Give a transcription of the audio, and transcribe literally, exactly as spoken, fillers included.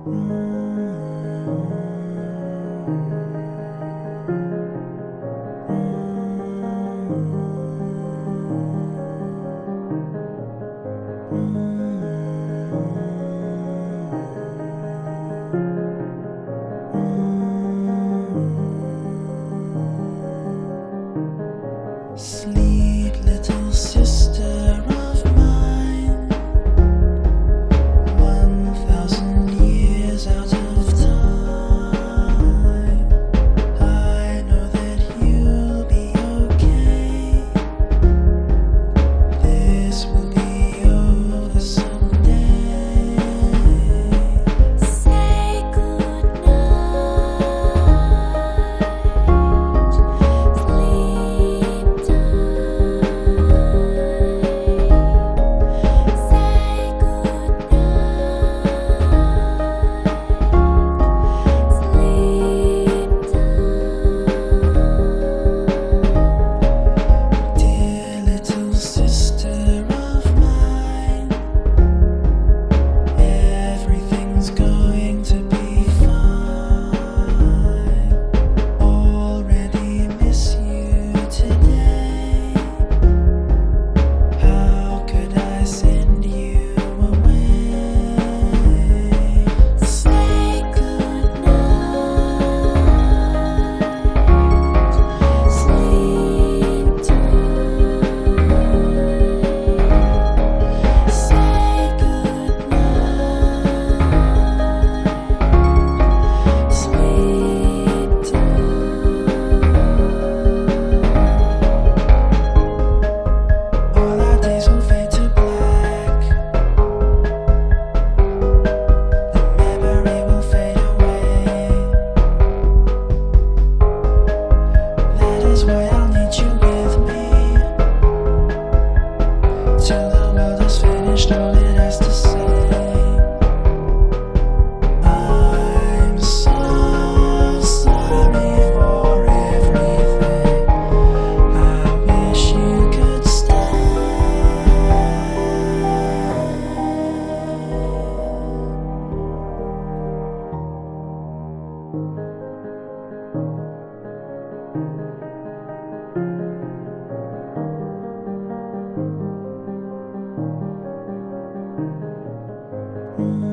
Sleep, little sister of mine, one thousand years out of time. I know that you'll be okay. This will be over someday. Say goodnight, sleep tight. Say goodnight, sleep tight. Dear little sister of mine, everything's going to be fine. Already miss you today. How could I send you away? Say goodnight, sleep tight. Say goodnight, sleep tight. All our days will fade to black. The memory will fade away. That is why I'll need you with me till the world has finished all it has to say. I'm so sorry for everything. I wish you could stay. Mm.